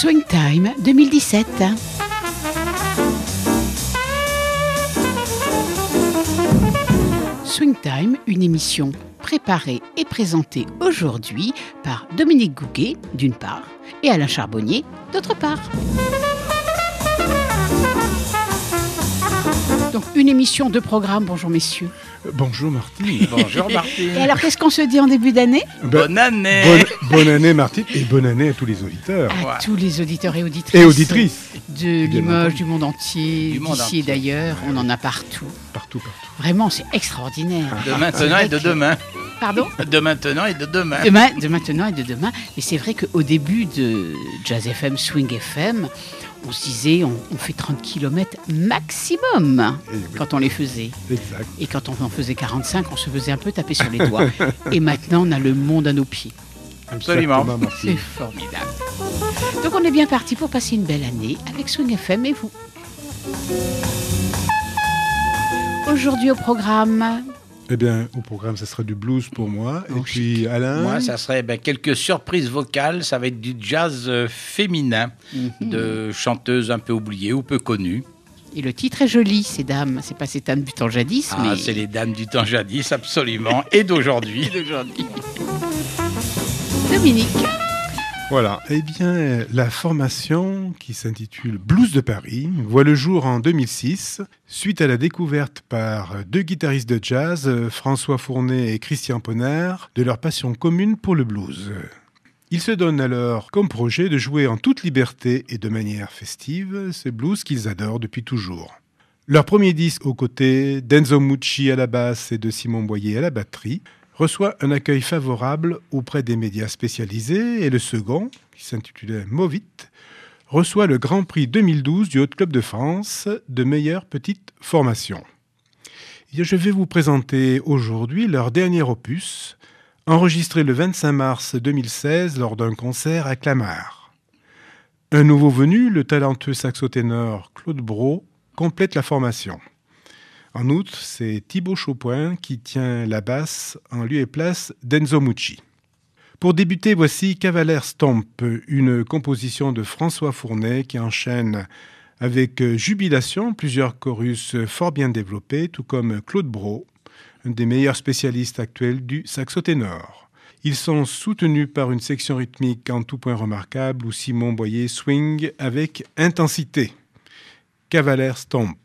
Swing Time 2017. Swing Time, une émission préparée et présentée aujourd'hui par Dominique Gouguet, d'une part, et Alain Charbonnier, d'autre part. Donc, une émission, deux programmes. Bonjour, messieurs. Bonjour, Martine. Bonjour, Martine. Et alors, qu'est-ce qu'on se dit en début d'année ? Bonne année. Bonne année, Martine, et bonne année à tous les auditeurs. À tous les auditeurs et auditrices. Et auditrices. De Limoges, du monde entier, Du monde d'ici entier. et d'ailleurs. On en a partout. Partout. Vraiment, c'est extraordinaire. De maintenant et de demain. Pardon ? De maintenant et de demain. De maintenant et de demain. Mais c'est vrai qu'au début de Jazz FM, Swing FM, on se disait, on fait 30 km maximum Et oui. quand on les faisait. Exact. Et quand on en faisait 45, on se faisait un peu taper sur les doigts. Et maintenant, on a le monde à nos pieds. Absolument. Exactement, Martine. C'est formidable. Donc, on est bien parti pour passer une belle année avec Swing FM et vous. Aujourd'hui au programme... Eh bien, au programme, ça sera du blues pour moi. Oh, et puis, Alain. Moi, ça serait quelques surprises vocales. Ça va être du jazz féminin, de chanteuses un peu oubliées ou peu connues. Et le titre est joli, ces dames. C'est pas ces dames du temps jadis, Ah, mais... c'est les dames du temps jadis, absolument, et d'aujourd'hui. Dominique. Voilà. Eh bien, la formation qui s'intitule Blues de Paris voit le jour en 2006, suite à la découverte par deux guitaristes de jazz, François Fournet et Christian Ponner, de leur passion commune pour le blues. Ils se donnent alors comme projet de jouer en toute liberté et de manière festive ce blues qu'ils adorent depuis toujours. Leur premier disque aux côtés d'Enzo Mucci à la basse et de Simon Boyer à la batterie reçoit un accueil favorable auprès des médias spécialisés et le second, qui s'intitulait Movit, reçoit le Grand Prix 2012 du Hot Club de France de meilleure petite formation. Et je vais vous présenter aujourd'hui leur dernier opus, enregistré le 25 mars 2016 lors d'un concert à Clamart. Un nouveau venu, le talentueux saxoténor Claude Brault, complète la formation. En outre, c'est Thibaut Chaupoin qui tient la basse en lieu et place d'Enzo Mucci. Pour débuter, voici Cavalier Stomp, une composition de François Fournet qui enchaîne avec jubilation plusieurs chorus fort bien développés, tout comme Claude Brault, un des meilleurs spécialistes actuels du saxoténor. Ils sont soutenus par une section rythmique en tout point remarquable où Simon Boyer swing avec intensité. Cavalier Stomp.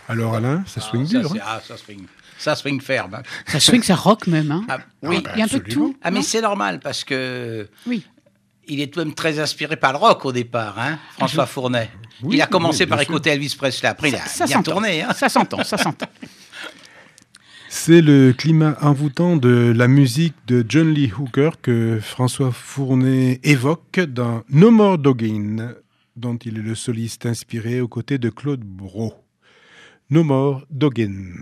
Alors Alain, ça swing dur. Ça swing ferme. Hein. Ça swing, ça rock même. Hein. Ah, oui, il y a un peu de tout. Ah, mais c'est normal parce que oui. Il est tout de même très inspiré par le rock au départ, hein, François Fournet. Oui, il a commencé par sûr. écouter Elvis Presley. Après, il a bien tourné. Hein. Ça s'entend. C'est le climat envoûtant de la musique de John Lee Hooker que François Fournet évoque dans No More Doggin, dont il est le soliste inspiré aux côtés de Claude Brault. No More Doggin.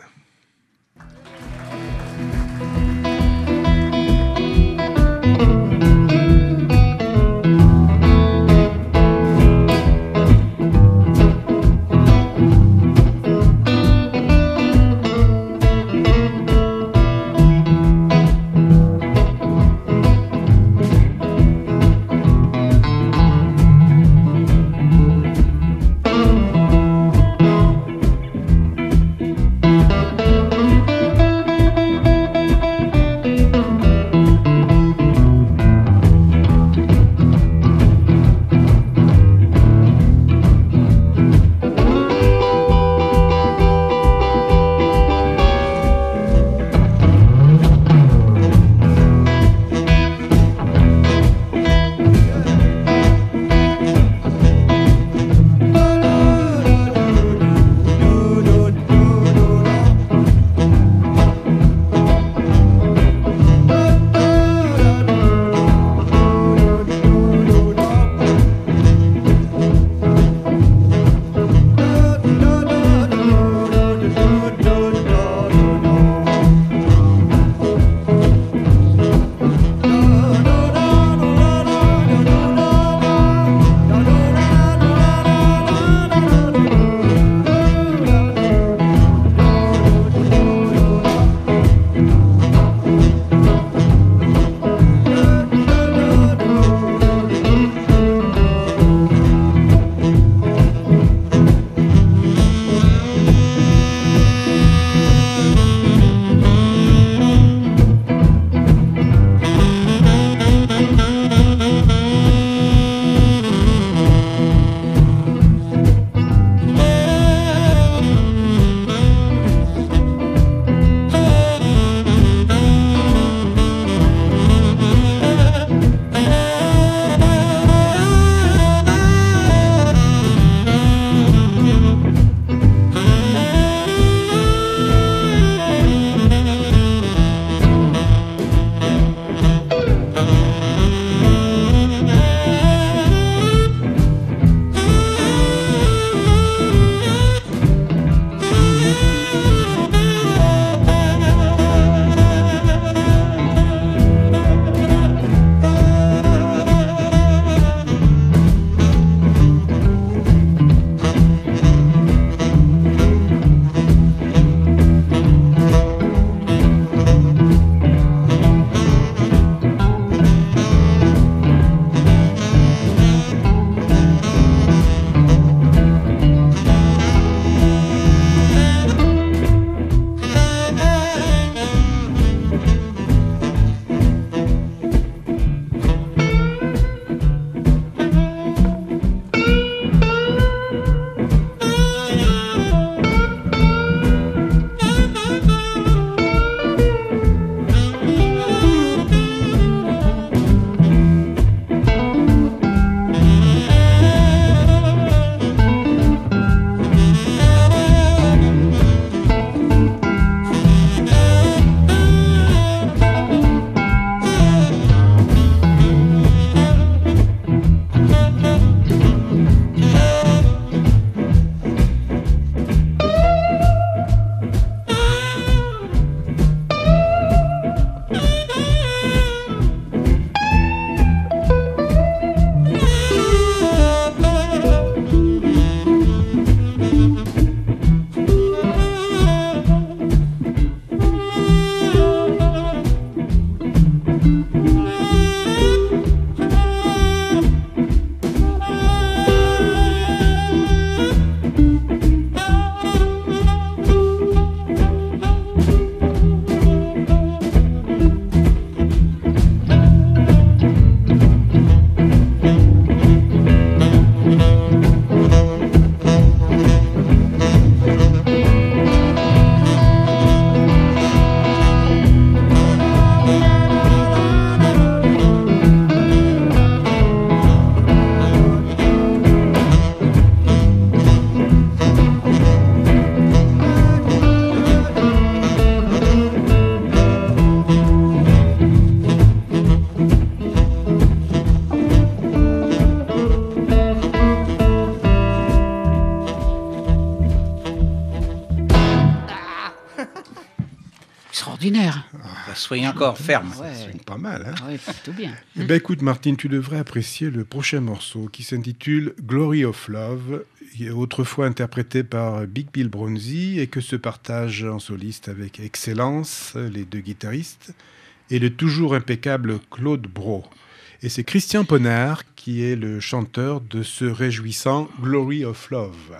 extraordinaire. Soyez encore ferme. C'est pas mal, hein? Ouais, plutôt bien. Eh ben, écoute, Martine, tu devrais apprécier le prochain morceau qui s'intitule Glory of Love, qui est autrefois interprété par Big Bill Broonzy et que se partagent en soliste avec excellence les deux guitaristes et le toujours impeccable Claude Brault. Et c'est Christian Ponard qui est le chanteur de ce réjouissant Glory of Love.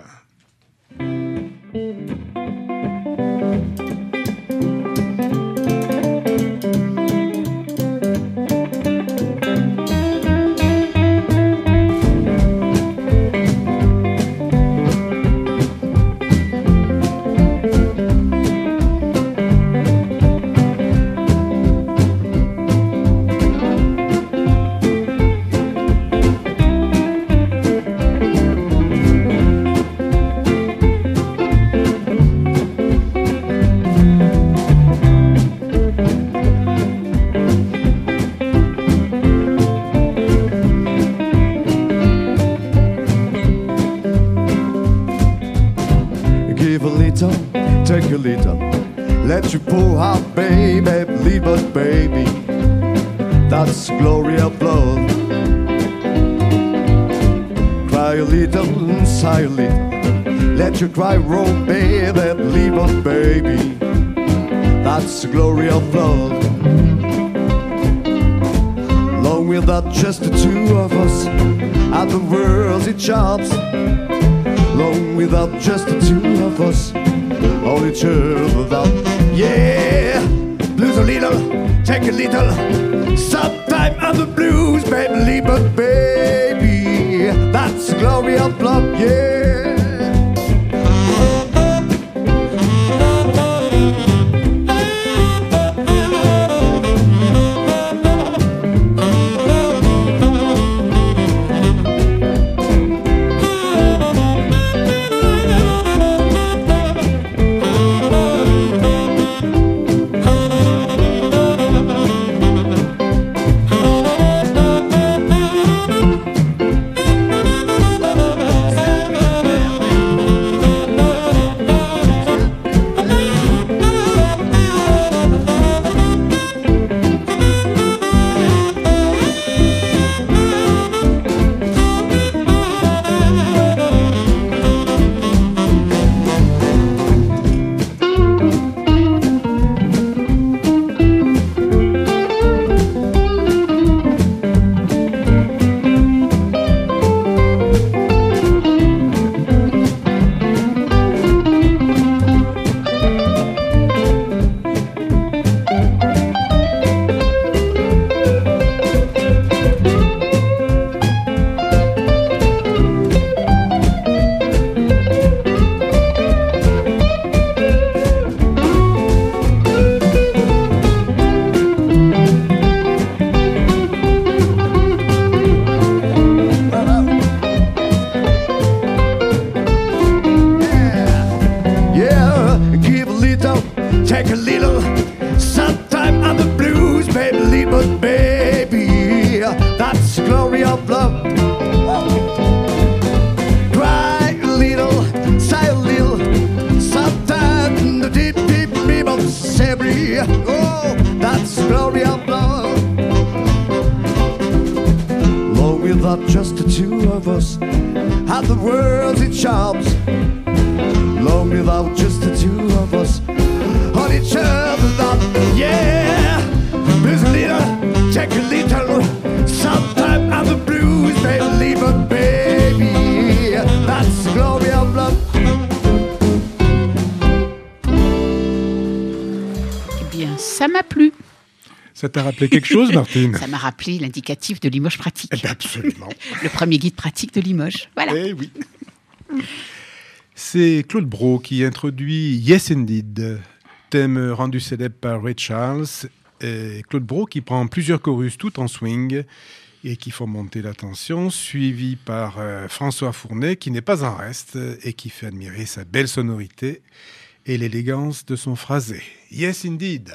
Take a little, let you pour out, baby, believe it, baby. That's the glory of love. Cry a little, sigh a little, let you cry, roll, baby, believe it, baby. That's the glory of love. Long without just the two of us, at the world's it jobs. Long without just the two of us, all each other out. Yeah, blues a little, take a little. Sometime on the blues, baby, but baby, that's the glory of love, yeah. Take a little, sometime on the blues, baby, but baby, that's the glory of love. Cry a little, sigh a little, sometime the deep, deep beam of Sabri. Oh, that's the glory of love. Long without just the two of us, had the world's its charms. Long without just the two of us, on each other's love, yeah. Blues a little, take a little, sometime on the blues, baby, but baby, that's the glory of love. Eh bien, ça m'a plu. Ça t'a rappelé quelque chose, Martine? Ça m'a rappelé l'indicatif de Limoges Pratique. Eh bien, absolument. Le premier guide pratique de Limoges. Voilà. Eh oui. C'est Claude Brault qui introduit Yes Indeed, thème rendu célèbre par Ray Charles. Et Claude Brault qui prend plusieurs chorus tout en swing et qui font monter la tension, suivi par François Fournet qui n'est pas en reste et qui fait admirer sa belle sonorité et l'élégance de son phrasé. Yes Indeed.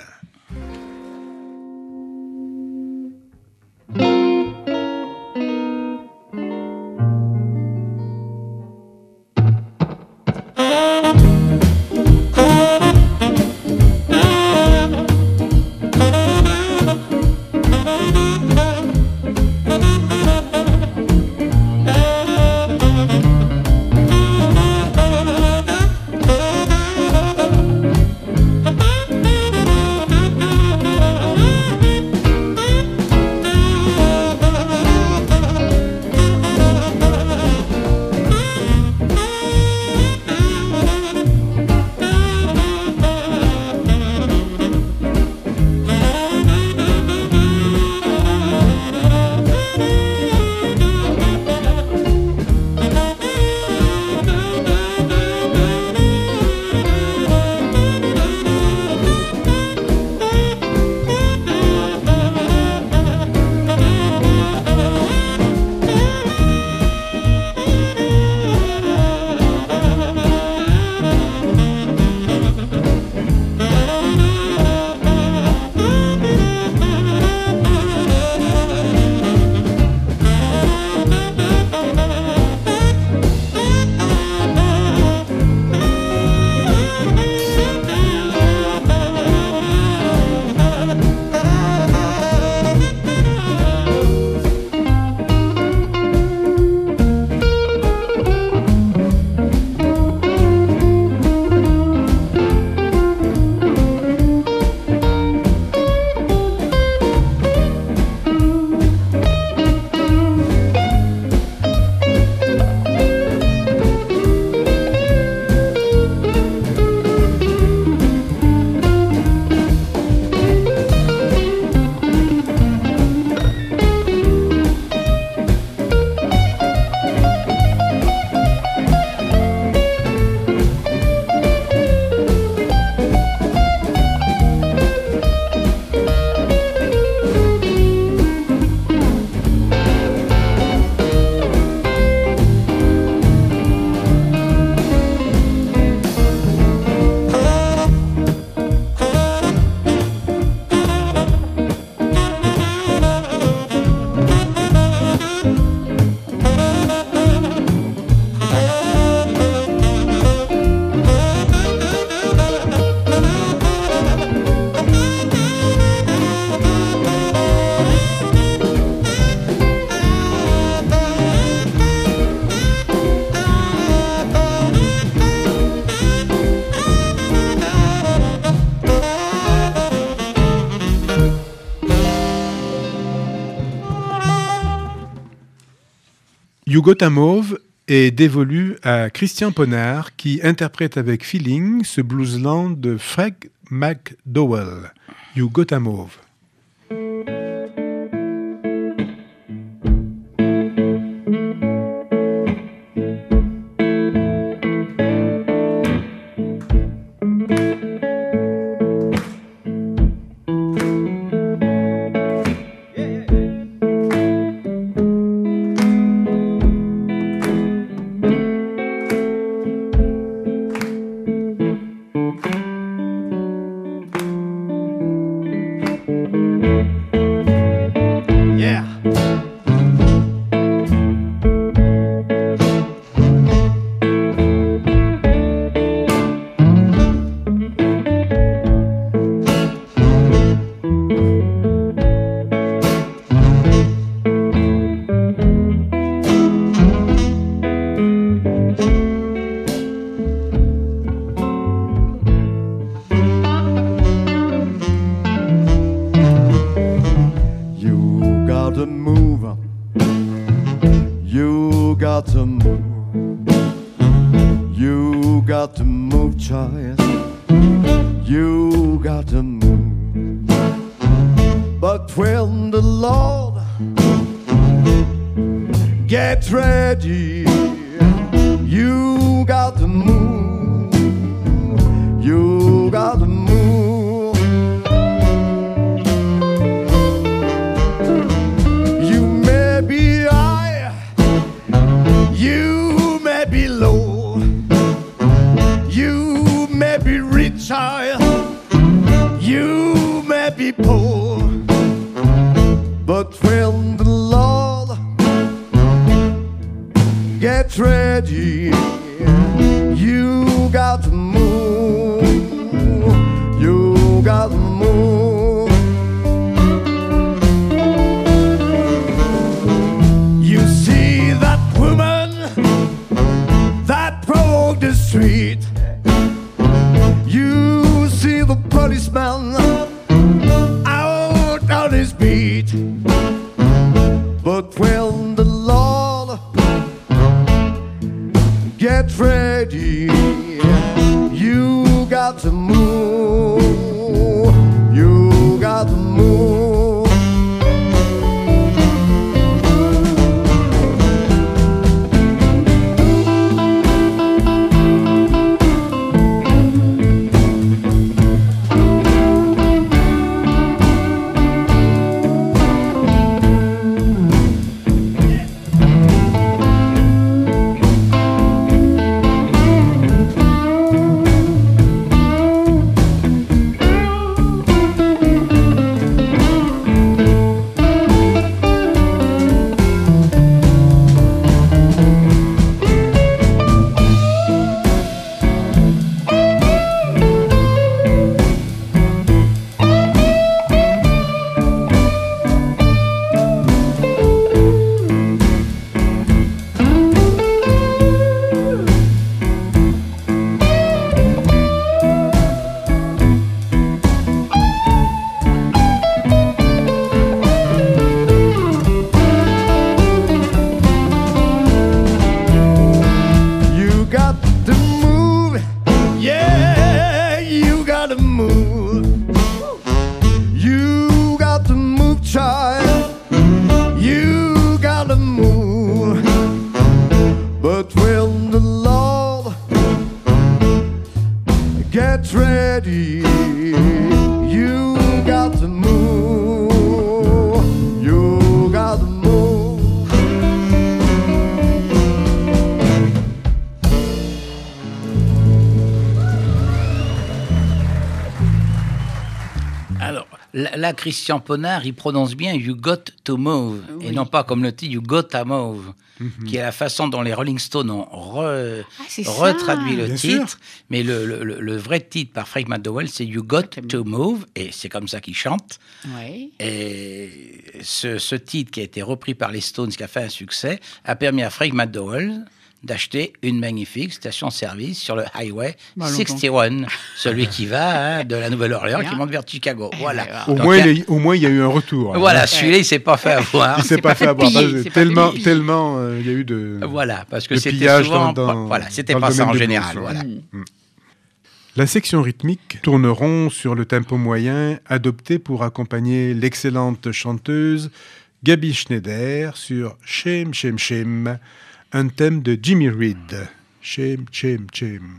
You Got Mauve est dévolu à Christian Ponard qui interprète avec feeling ce bluesland de Fred McDowell. You Got Mauve. Là, Christian Ponard, il prononce bien You Got to Move, oui. Et non pas comme le titre You Got to Move, qui est la façon dont les Rolling Stones ont retraduit le titre. Sûr. Mais le vrai titre par Frank McDowell, c'est You Got to Move, et c'est comme ça qu'il chante. Oui. Et ce titre qui a été repris par les Stones, qui a fait un succès, a permis à Frank McDowell d'acheter une magnifique station-service sur le Highway 61, celui qui va de la Nouvelle-Orléans qui monte vers Chicago. Voilà. Au moins, il y a eu un retour. Voilà, celui-là, il ne s'est pas fait avoir. Il ne s'est pas fait avoir. Tellement, il y a eu de. Voilà, parce que c'était souvent. Voilà, c'était pas ça en général. Voilà. La section rythmique tourne rond sur le tempo moyen adopté pour accompagner l'excellente chanteuse Gaby Schneider sur Shame, Shame, Shame, un thème de Jimmy Reed. Shame, Shame, Shame.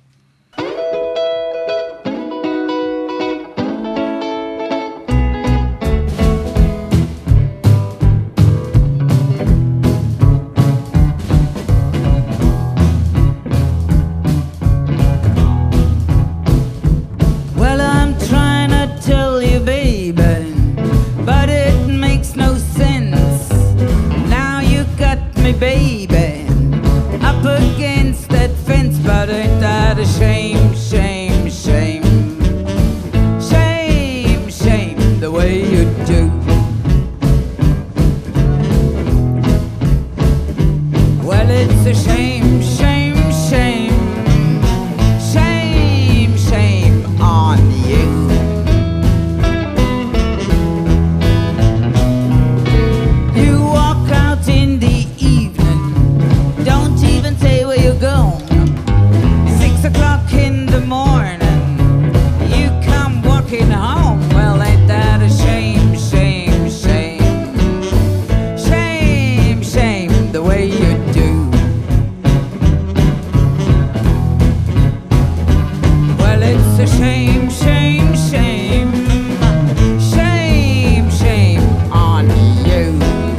Baby, up against that fence, but ain't that a shame, shame, shame, shame, shame, the way you do. Well, it's a shame, shame, shame, shame, shame on you. You walk out in the go 6 o'clock in the morning, you come walking home. Well, ain't that a shame, shame, shame, shame, shame, the way you do. Well, it's a shame, shame, shame, shame, shame on you.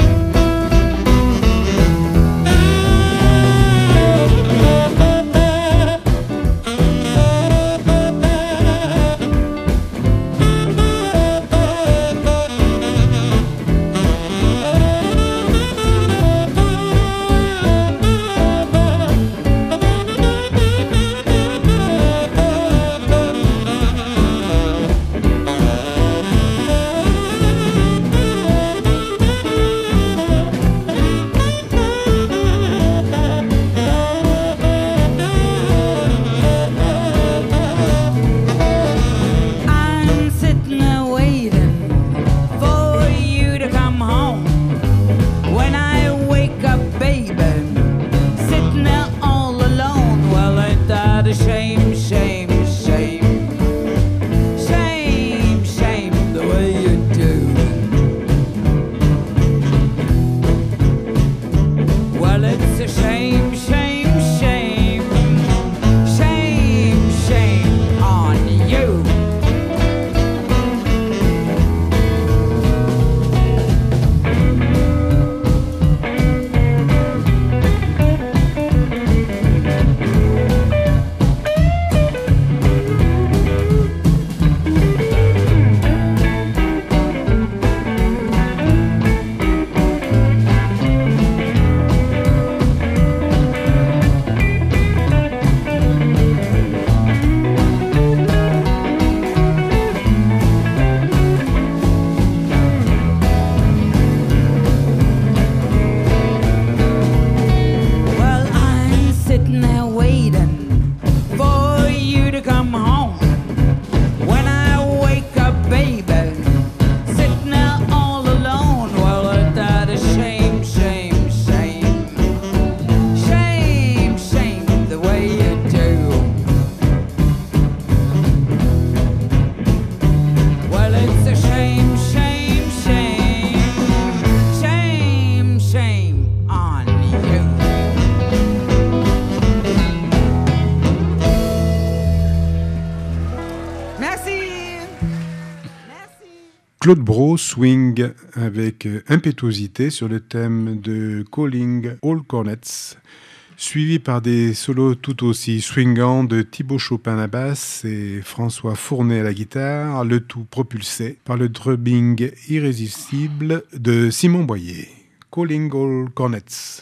Claude Brault swing avec impétuosité sur le thème de Calling All Cornets, suivi par des solos tout aussi swingants de Thibaut Chopin à la basse et François Fournet à la guitare, le tout propulsé par le drumming irrésistible de Simon Boyer. Calling All Cornets.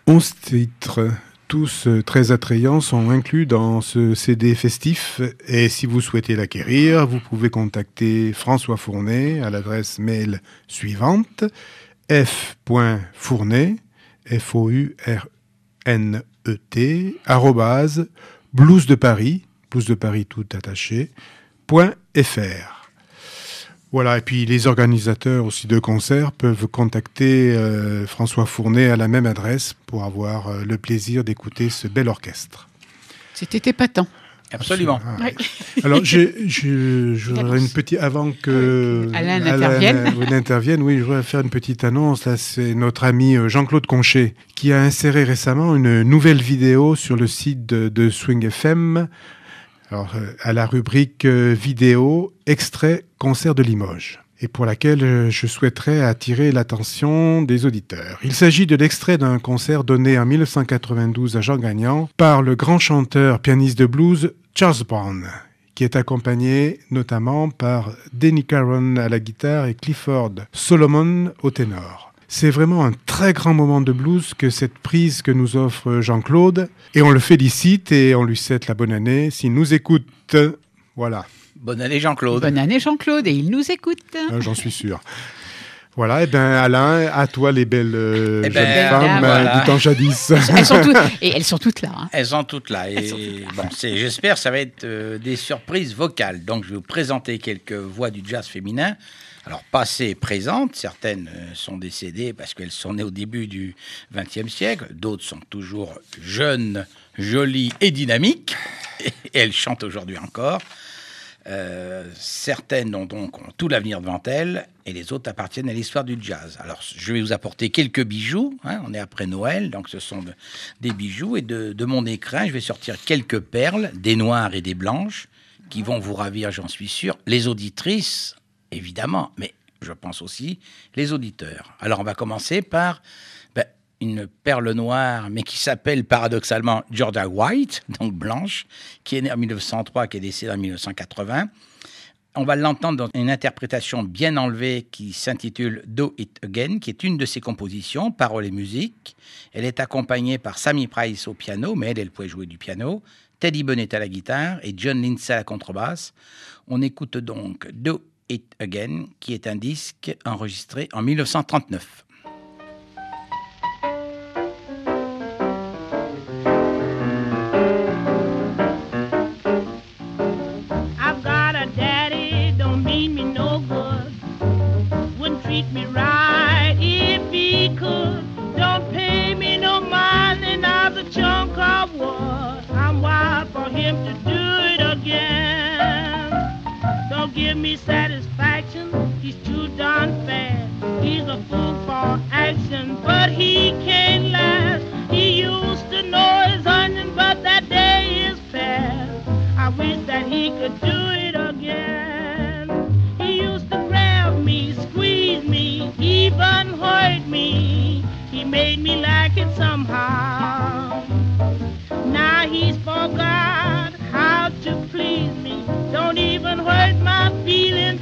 11 titres, tous très attrayants, sont inclus dans ce CD festif. Et si vous souhaitez l'acquérir, vous pouvez contacter François Fournet à l'adresse mail suivante: f.fournet, F-O-U-R-N-E-T, @bluesdeparis, blues de Paris tout attaché, .fr. Voilà, et puis les organisateurs aussi de concerts peuvent contacter François Fournet à la même adresse pour avoir le plaisir d'écouter ce bel orchestre. C'était épatant. Absolument. Ah, ouais. Alors, j'aurais une petite... Avant que Alain n'intervienne, oui, je voudrais faire une petite annonce. Là, c'est notre ami Jean-Claude Conchet qui a inséré récemment une nouvelle vidéo sur le site de Swing FM. Alors, à la rubrique vidéo, extrait concert de Limoges, et pour laquelle je souhaiterais attirer l'attention des auditeurs. Il s'agit de l'extrait d'un concert donné en 1992 à Jean Gagnan par le grand chanteur pianiste de blues Charles Brown, qui est accompagné notamment par Denny Caron à la guitare et Clifford Solomon au ténor. C'est vraiment un très grand moment de blues que cette prise que nous offre Jean-Claude. Et on le félicite et on lui souhaite la bonne année. S'il nous écoute, voilà. Bonne année Jean-Claude. Bonne année Jean-Claude, et il nous écoute. J'en suis sûr. Voilà, et bien Alain, à toi les belles jeunes femmes voilà. du temps jadis. Elles sont toutes là. Hein. Elles sont toutes là. Et bon, j'espère que ça va être des surprises vocales. Donc je vais vous présenter quelques voix du jazz féminin. Alors, passées et présentes, certaines sont décédées parce qu'elles sont nées au début du XXe siècle, d'autres sont toujours jeunes, jolies et dynamiques, et elles chantent aujourd'hui encore. Certaines ont tout l'avenir devant elles, et les autres appartiennent à l'histoire du jazz. Alors, je vais vous apporter quelques bijoux, hein, on est après Noël, donc ce sont des bijoux, et de mon écrin, je vais sortir quelques perles, des noires et des blanches, qui vont vous ravir, j'en suis sûr, les auditrices, évidemment, mais je pense aussi les auditeurs. Alors, on va commencer par une perle noire, mais qui s'appelle paradoxalement Georgia White, donc blanche, qui est née en 1903, qui est décédée en 1980. On va l'entendre dans une interprétation bien enlevée qui s'intitule Do It Again, qui est une de ses compositions, paroles et musique. Elle est accompagnée par Sammy Price au piano, mais elle pouvait jouer du piano, Teddy Bennett à la guitare et John Lindsay à la contrebasse. On écoute donc Do It Again, qui est un disque enregistré en 1939. I've got a daddy, don't mean me no good. Wouldn't treat me right if he could. Don't pay me no money, not a chunk of wood. I'm wild for him to do it again. Don't give me satisfaction, he's too darn fast. He's a fool for action, but he can't last. He used to know his onion, but that day is past. I wish that he could do it again. He used to grab me, squeeze me, even hurt me. He made me like it somehow. Now he's forgot how to please me. Don't even hurt my feelings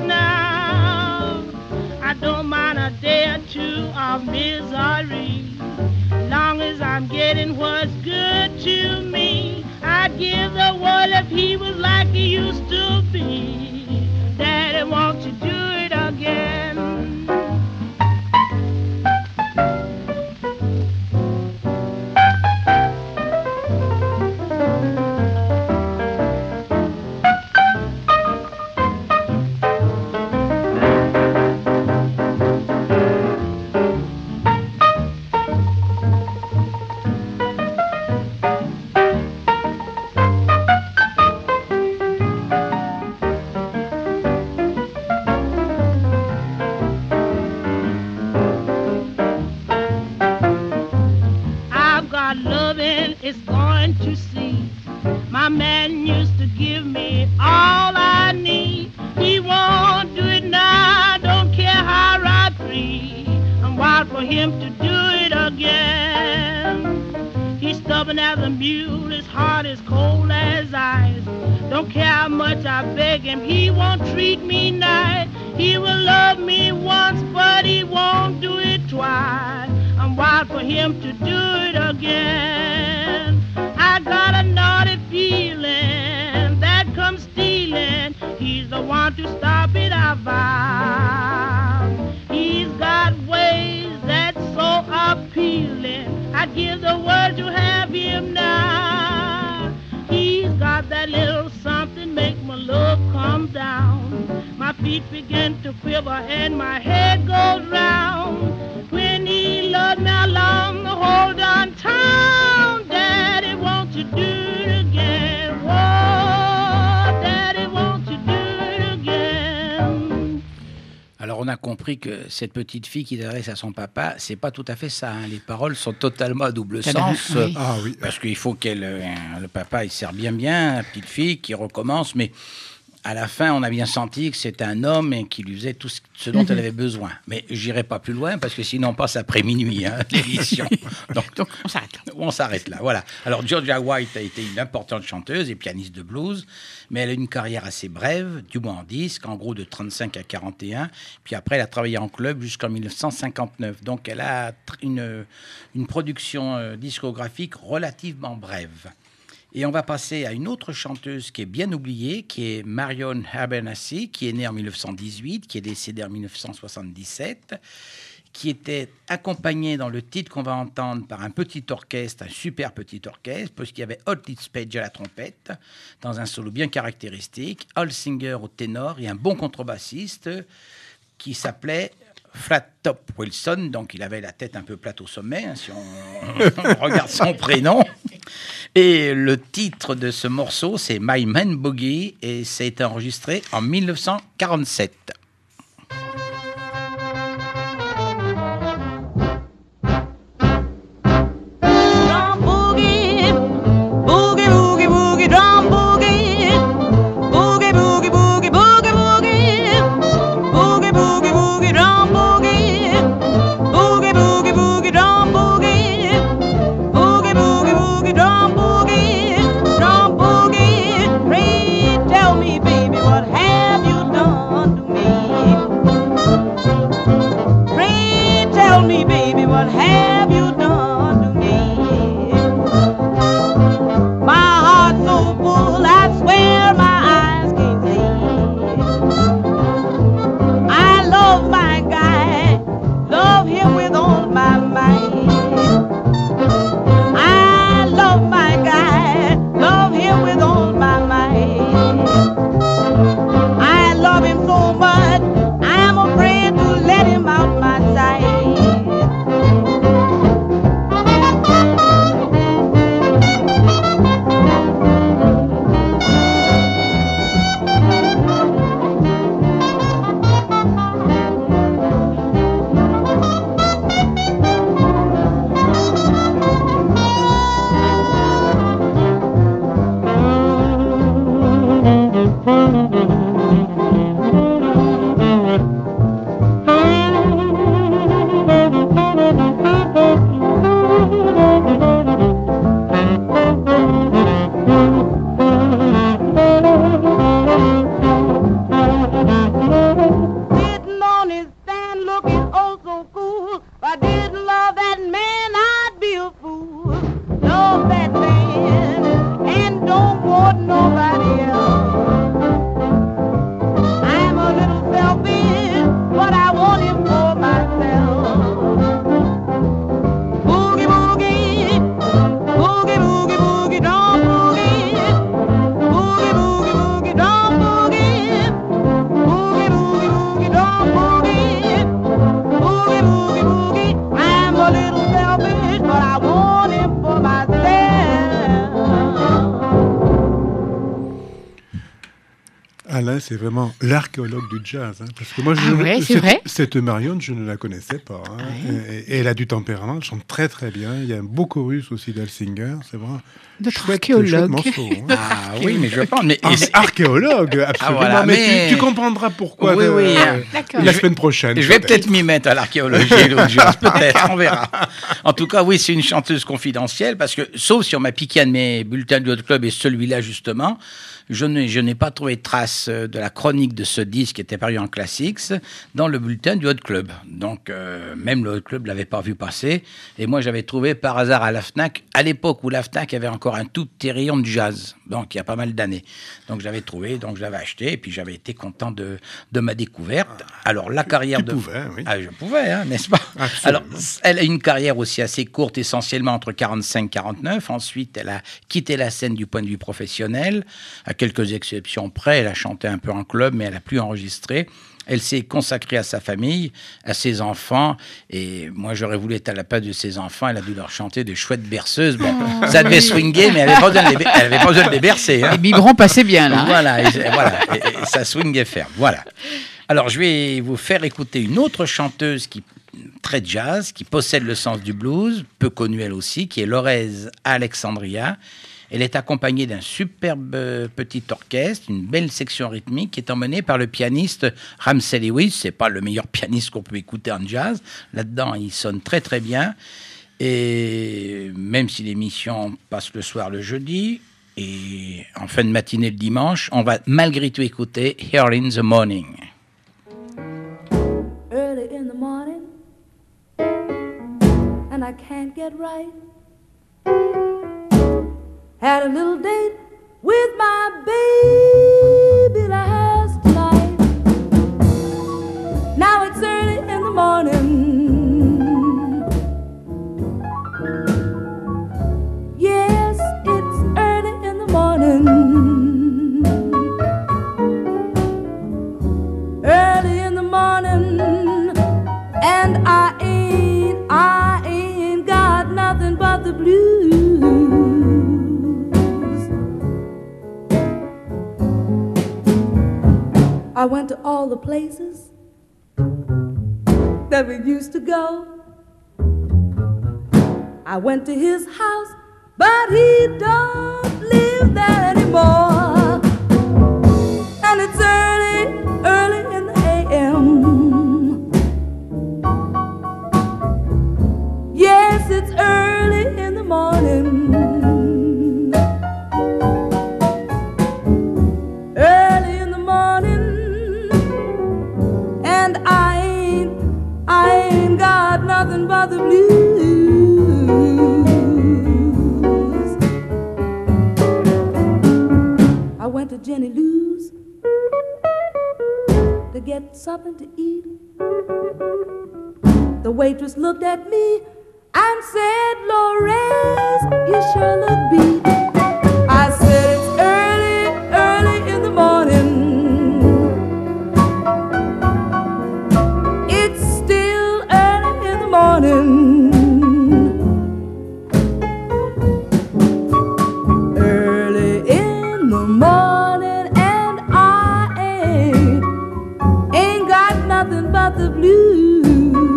now. I don't mind a day or two of misery, long as I'm getting what's good to me. I'd give the world if he was like he used to be. Daddy, won't you do it again? Him to do it again. again. I got a naughty feeling that comes stealing. He's the one to stop it, I vow. He's got ways that's so appealing. I'd give the world to have him now. He's got that little something make my love come down. My feet begin to quiver and my head goes round. When he loves me along the whole downtown, Daddy, won't you do it again? Oh, Daddy, won't you do it again? Alors on a compris que cette petite fille qui s'adresse à son papa, c'est pas tout à fait ça. Hein. Les paroles sont totalement à double sens. Oui. Ah oui. Parce qu'il faut le papa, il sert bien, la petite fille qui recommence, mais à la fin, on a bien senti que c'était un homme et qui lui faisait tout ce dont elle avait besoin. Mais j'irai pas plus loin parce que sinon on passe après minuit, hein, l'émission. Donc on s'arrête là. On s'arrête là, voilà. Alors Georgia White a été une importante chanteuse et pianiste de blues, mais elle a une carrière assez brève, du moins en disque, en gros de 35 à 41. Puis après, elle a travaillé en club jusqu'en 1959. Donc elle a une production discographique relativement brève. Et on va passer à une autre chanteuse qui est bien oubliée, qui est Marion Abernathy, qui est née en 1918, qui est décédée en 1977, qui était accompagnée dans le titre qu'on va entendre par un petit orchestre, un super petit orchestre, parce qu'il y avait Otis Page à la trompette, dans un solo bien caractéristique, Al Singer au ténor et un bon contrebassiste qui s'appelait Flat Top Wilson, donc il avait la tête un peu plate au sommet, hein, si on regarde son prénom. Et le titre de ce morceau, c'est My Man Boogie, et ça a été enregistré en 1947. Alain, c'est vraiment l'archéologue du jazz. Hein, parce que moi, cette Marion, je ne la connaissais pas. Hein, et elle a du tempérament, elle chante très très bien. Il y a un beau chorus aussi d'Al Singer. C'est vraiment notre archéologue. Morceau, hein. Ah oui, mais je pense. Mais archéologue, absolument. Ah, voilà, mais tu comprendras pourquoi la semaine prochaine. Je vais peut-être m'y mettre à l'archéologie et au jazz, peut-être, on verra. En tout cas, oui, c'est une chanteuse confidentielle parce que, sauf si on m'a piqué un de mes bulletins du Hot Club et celui-là justement, je n'ai pas trouvé trace de la chronique de ce disque qui était paru en Classics dans le bulletin du Hot Club. Donc, même le Hot Club ne l'avait pas vu passer. Et moi, j'avais trouvé par hasard à la FNAC, à l'époque où la FNAC avait encore un tout petit rayon de jazz. Donc, il y a pas mal d'années. Donc, je l'avais trouvé, donc je l'avais acheté. Et puis, j'avais été content de ma découverte. Alors, la carrière tu pouvais, oui. Ah, je pouvais, hein, n'est-ce pas? Absolument. Alors, elle a une carrière aussi assez courte, essentiellement entre 45 et 49. Ensuite, elle a quitté la scène du point de vue professionnel. À quelques exceptions près, elle a chanté un peu en club, mais elle n'a plus enregistré. Elle s'est consacrée à sa famille, à ses enfants. Et moi, j'aurais voulu être à la place de ses enfants. Elle a dû leur chanter des chouettes berceuses. Bon, ça devait swinguer, mais elle n'avait pas besoin de les bercer. Hein. Les biberons passaient bien, là. Voilà, et ça swingait ferme. Voilà. Alors, je vais vous faire écouter une autre chanteuse très jazz, qui possède le sens du blues, peu connue elle aussi, qui est Lorez Alexandria. Elle est accompagnée d'un superbe petit orchestre, une belle section rythmique qui est emmenée par le pianiste Ramsey Lewis. C'est pas le meilleur pianiste qu'on peut écouter en jazz. Là-dedans, il sonne très très bien. Et même si l'émission passe le soir le jeudi et en fin de matinée le dimanche, on va malgré tout écouter Early in the Morning. Early in the morning, and I can't get right. Had a little date with my baby last night. Now it's early in the morning. Yes, it's early in the morning. Early in the morning, and I ain't got nothing but the blues. I went to all the places that we used to go. I went to his house, but he don't live there anymore. And it's early in the a.m. Yes, it's early in the morning. Nothing but the blues. I went to Jenny Lou's to get something to eat. The waitress looked at me and said, Lorez, you sure look beat. I said, it's early in the morning. Early in the morning, and I ain't got nothing but the blues.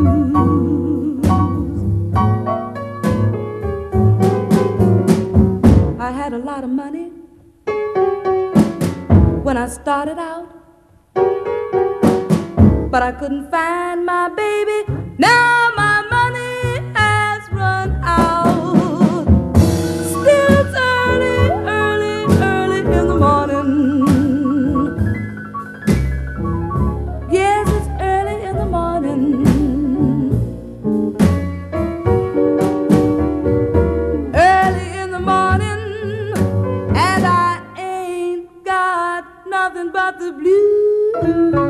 I had a lot of money when I started out, but I couldn't find my baby. Now my money has run out. Still it's early in the morning. Yes, it's early in the morning. Early in the morning, and I ain't got nothing but the blues.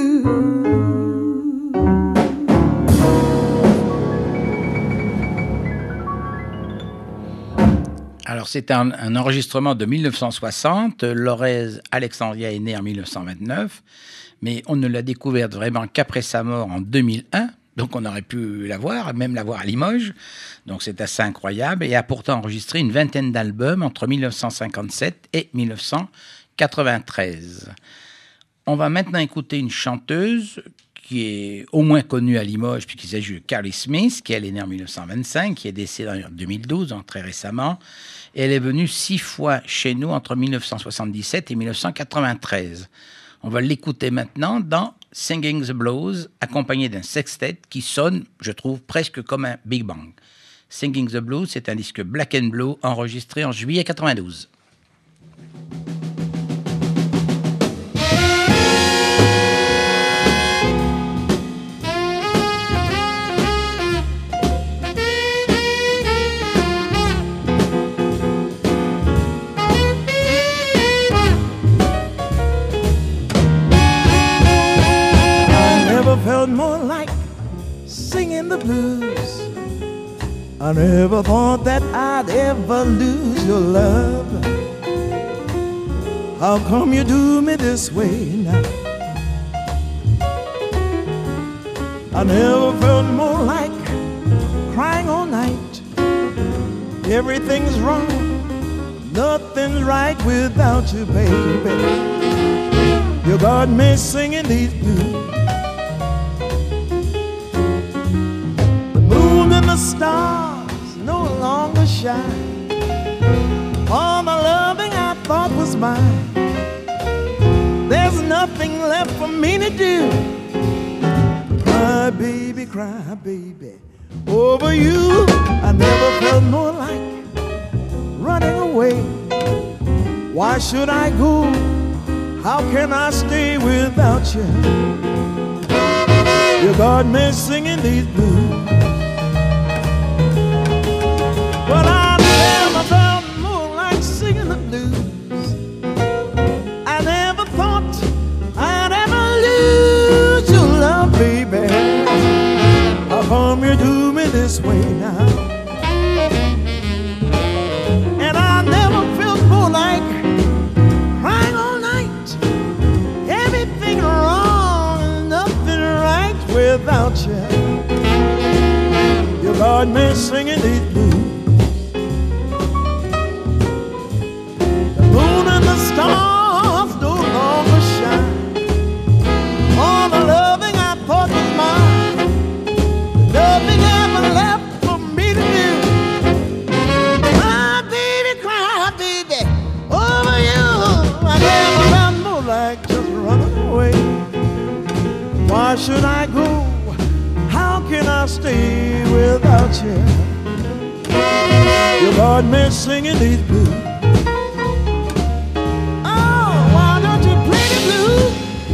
Alors, c'est un enregistrement de 1960. Lorez Alexandria est née en 1929, mais on ne l'a découverte vraiment qu'après sa mort en 2001. Donc, on aurait pu la voir, même la voir à Limoges. Donc, c'est assez incroyable. Et a pourtant enregistré une vingtaine d'albums entre 1957 et 1993. On va maintenant écouter une chanteuse qui est au moins connue à Limoges, puisqu'il s'agit de Carly Smith, qui elle est née en 1925, qui est décédée en 2012, donc très récemment. Et elle est venue 6 fois chez nous entre 1977 et 1993. On va l'écouter maintenant dans Singing the Blues, accompagné d'un sextet qui sonne, je trouve, presque comme un Big Bang. Singing the Blues, c'est un disque Black and Blue enregistré en juillet 92. the blues. I never thought that I'd ever lose your love. How come you do me this way now? I never felt more like crying all night. Everything's wrong, nothing's right without you, baby. You got me singing these blues. The moon and the stars no longer shine. All the loving I thought was mine, there's nothing left for me to do. Cry baby, over you. I never felt more like running away. Why should I go? How can I stay without you? You got me singing these blues. But I never felt more like singing the blues. I never thought I'd ever lose your love, baby. How come you do me this way now? And I never felt more like crying all night. Everything wrong, nothing right without you. You got me singing these blues. The moon and the stars no longer shine. All the loving I thought was mine, nothing ever left for me to do. My baby, cry, baby, over you. I never felt more like just running away. Why should I go? How can I stay without you? You got me singing these blues. Oh, why don't you play the blues?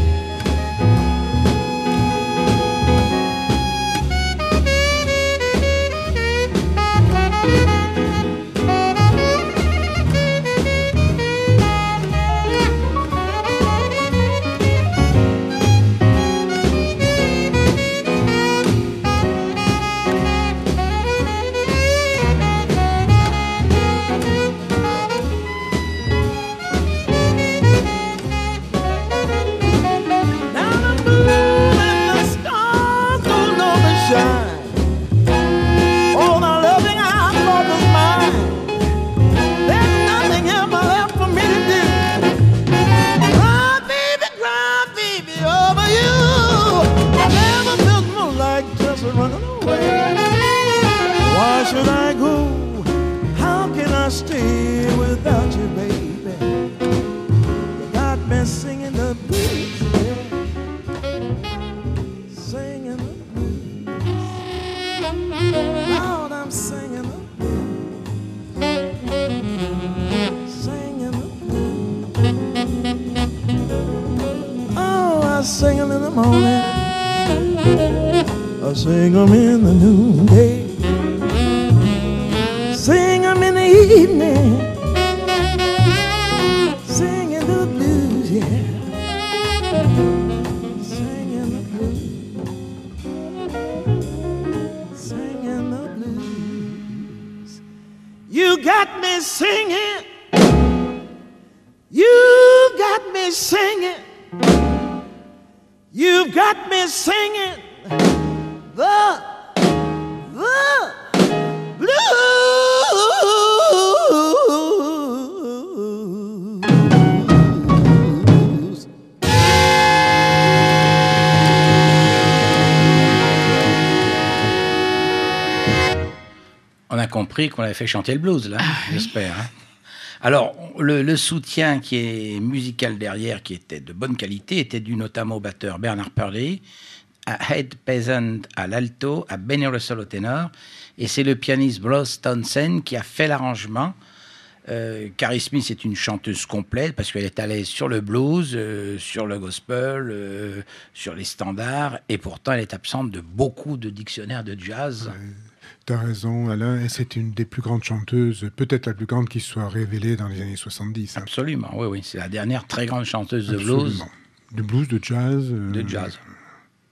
Sing 'em in the morning, I sing 'em in the noonday, sing 'em in the evening, singing the blues, yeah, singing the blues, singing the blues. You got me singing, you got me singing. You've got me singing the blues. On a compris qu'on avait fait chanter le blues, là, j'espère. Hein. Alors, le soutien qui est musical derrière, qui était de bonne qualité, était dû notamment au batteur Bernard Purley, à Ed Peasant à l'alto, à Benny Russell au ténor, et c'est le pianiste Bruce Townsend qui a fait l'arrangement. Carrie Smith est une chanteuse complète parce qu'elle est à l'aise sur le blues, sur le gospel, sur les standards, et pourtant elle est absente de beaucoup de dictionnaires de jazz. Ouais. T'as raison, Alain, et c'est une des plus grandes chanteuses, peut-être la plus grande qui soit révélée dans les années 70. Absolument, oui, c'est la dernière très grande chanteuse de Absolument. blues. De blues, de jazz. De jazz.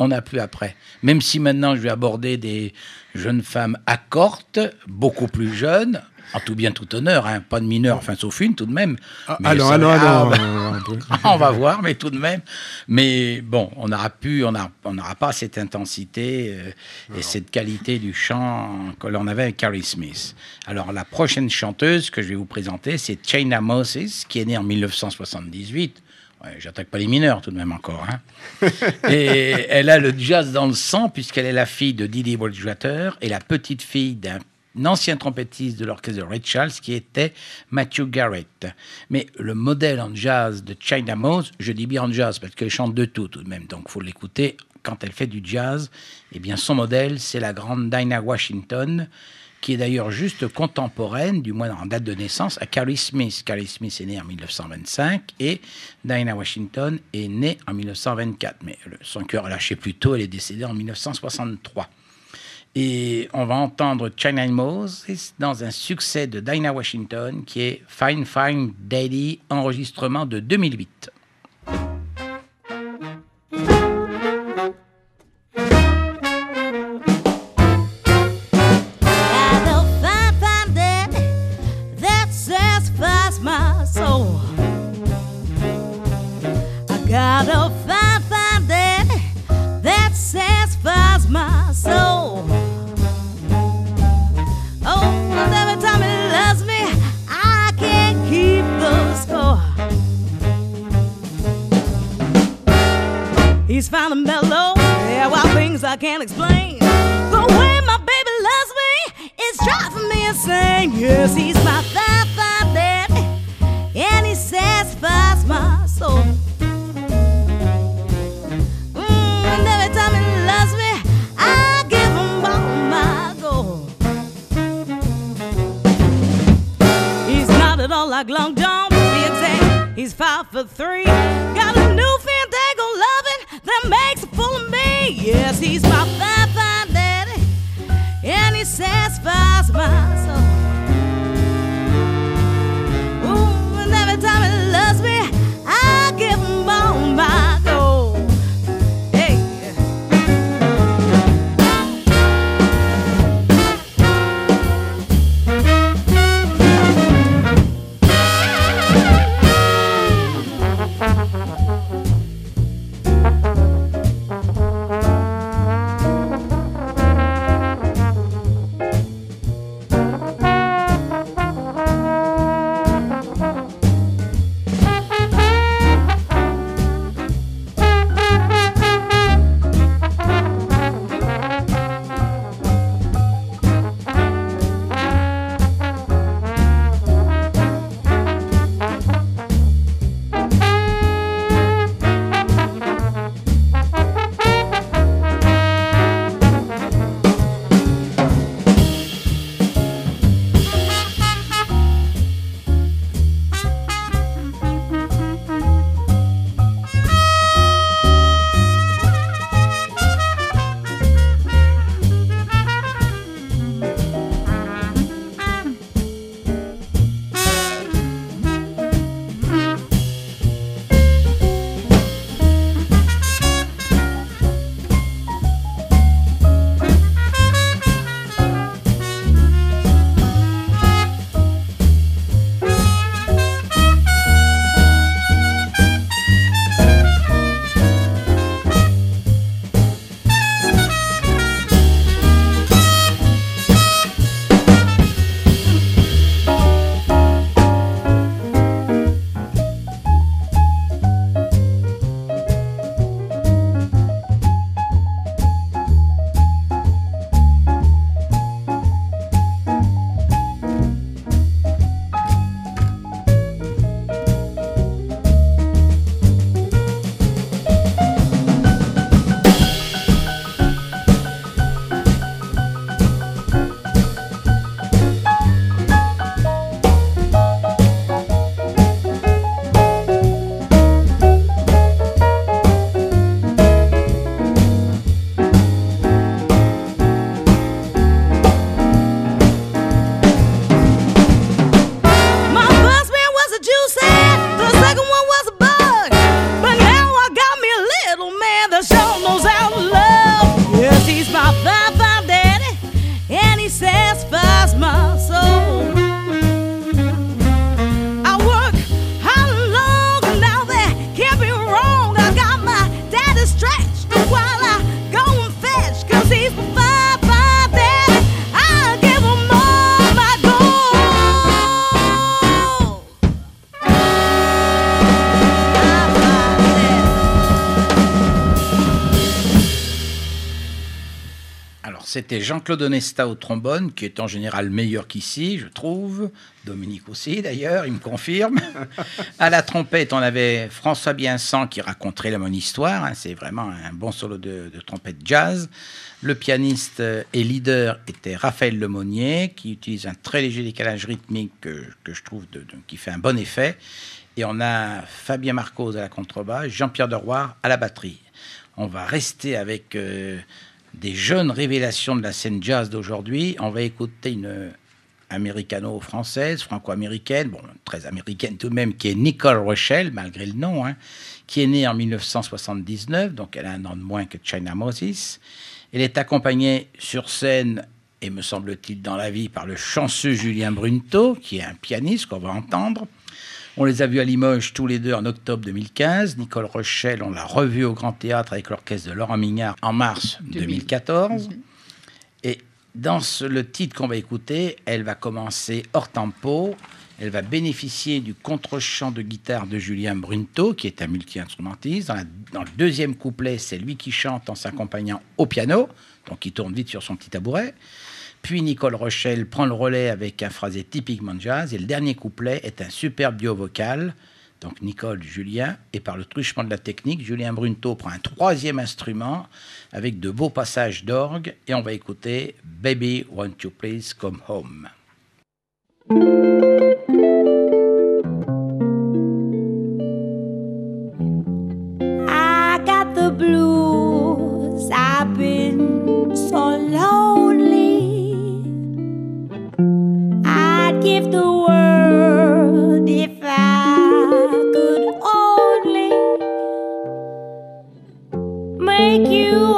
on n'a plus après. Même si maintenant je vais aborder des jeunes femmes accortes, beaucoup plus jeunes, en tout bien tout honneur, hein, pas de mineurs, enfin sauf une tout de même. Alors, on va voir, mais tout de même. Mais bon, on n'aura pas cette intensité et cette qualité du chant que l'on avait avec Carrie Smith. Alors la prochaine chanteuse que je vais vous présenter, c'est China Moses, qui est née en 1978. Ouais, j'attaque pas les mineurs tout de même encore. Hein. Et elle a le jazz dans le sang puisqu'elle est la fille de Didi Bridgewater et la petite fille d'un ancien trompettiste de l'orchestre de Ray Charles qui était Matthew Garrett. Mais le modèle en jazz de China Moses, je dis bien en jazz parce qu'elle chante de tout de même, donc il faut l'écouter quand elle fait du jazz. Eh bien son modèle, c'est la grande Dinah Washington, qui est d'ailleurs juste contemporaine, du moins en date de naissance, à Carrie Smith. Carrie Smith est née en 1925 et Dinah Washington est née en 1924. Mais son cœur a lâché plus tôt, elle est décédée en 1963. Et on va entendre China Moses dans un succès de Dinah Washington qui est Fine Fine Daddy, enregistrement de 2008. Got a fine, fine daddy that satisfies my soul. Oh, and every time he loves me, I can't keep the score. He's fine and mellow, yeah, wild things I can't explain. The way my baby loves me, it's driving me insane. Yes, he's my fine, fine daddy, and he satisfies my soul. And every time he loves me, I give him all my gold. He's not at all like Long John, to be exact. He's 5'3". Got a new fandango loving that makes a fool of me. Yes, he's my fine, fine daddy, and he satisfies my soul. Ooh, and every time he loves me, I give him all my gold. c'était Jean-Claude Onesta au trombone, qui est en général meilleur qu'ici, je trouve. Dominique aussi, d'ailleurs, il me confirme. À la trompette, on avait François Biensan qui raconterait la bonne histoire. Hein, c'est vraiment un bon solo de trompette jazz. Le pianiste et leader était Raphaël Lemonnier, qui utilise un très léger décalage rythmique que je trouve qui fait un bon effet. Et on a Fabien Marcos à la contrebasse, Jean-Pierre Deroire à la batterie. On va rester avec des jeunes révélations de la scène jazz d'aujourd'hui. On va écouter une américano-française, franco-américaine, bon, très américaine tout de même, qui est Nicole Rochelle, malgré le nom, hein, qui est née en 1979, donc elle a un an de moins que China Moses. Elle est accompagnée sur scène, et me semble-t-il dans la vie, par le chanceux Julien Brunto, qui est un pianiste qu'on va entendre. On les a vus à Limoges tous les deux en octobre 2015. Nicole Rochelle, on l'a revue au Grand Théâtre avec l'orchestre de Laurent Mignard en mars 2014. Et dans le titre qu'on va écouter, elle va commencer hors tempo. Elle va bénéficier du contre-chant de guitare de Julien Brunto, qui est un multi-instrumentiste. Dans le deuxième couplet, c'est lui qui chante en s'accompagnant au piano, donc il tourne vite sur son petit tabouret. Puis Nicole Rochelle prend le relais avec un phrasé typiquement jazz. Et le dernier couplet est un superbe duo vocal. Donc Nicole, Julien. Et par le truchement de la technique, Julien Brunto prend un troisième instrument avec de beaux passages d'orgue. Et on va écouter « Baby, won't you please come home ». I got the blues, I've been so lonely. I'd give the world if I could only make you